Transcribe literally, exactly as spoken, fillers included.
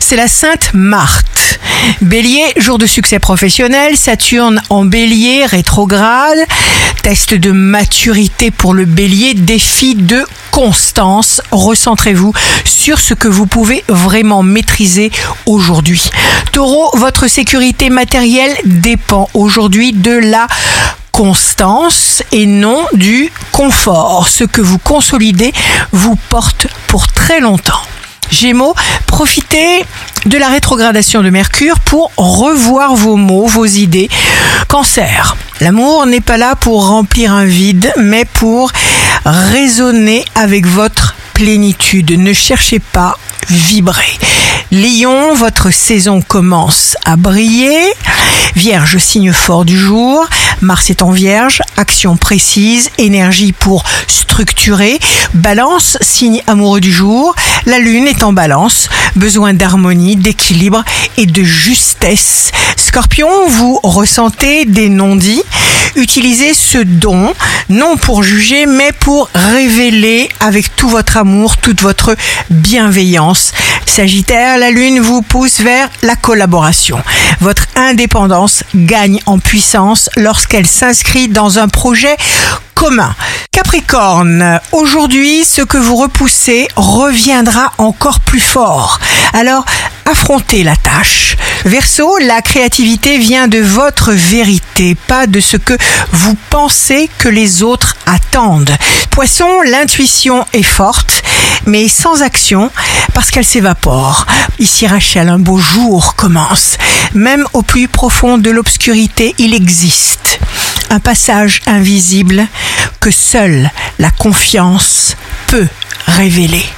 c'est la Sainte Marthe. Bélier, jour de succès professionnel, Saturne en Bélier, rétrograde, test de maturité pour le Bélier, défi de constance. Recentrez-vous sur ce que vous pouvez vraiment maîtriser aujourd'hui. Taureau, votre sécurité matérielle dépend aujourd'hui de la constance et non du confort. Ce que vous consolidez vous porte pour très longtemps. Gémeaux, profitez de la rétrogradation de Mercure pour revoir vos mots, vos idées. Cancer, l'amour n'est pas là pour remplir un vide, mais pour résonner avec votre plénitude. Ne cherchez pas, vibrez. Lion, votre saison commence à briller. Vierge, signe fort du jour. Mars est en Vierge, action précise, énergie pour structurer. Balance, signe amoureux du jour. La Lune est en Balance, besoin d'harmonie, d'équilibre et de justesse. Scorpion, vous ressentez des non-dits. Utilisez ce don, non pour juger, mais pour révéler avec tout votre amour, toute votre bienveillance. Sagittaire, la Lune vous pousse vers la collaboration. Votre indépendance gagne en puissance lorsqu'elle s'inscrit dans un projet commun. Capricorne, aujourd'hui, ce que vous repoussez reviendra encore plus fort. Alors, affrontez la tâche. Verseau, la créativité vient de votre vérité, pas de ce que vous pensez que les autres attendent. Poisson, l'intuition est forte, mais sans action, parce qu'elle s'évapore. Ici Rachel, un beau jour commence. Même au plus profond de l'obscurité, il existe un passage invisible que seule la confiance peut révéler.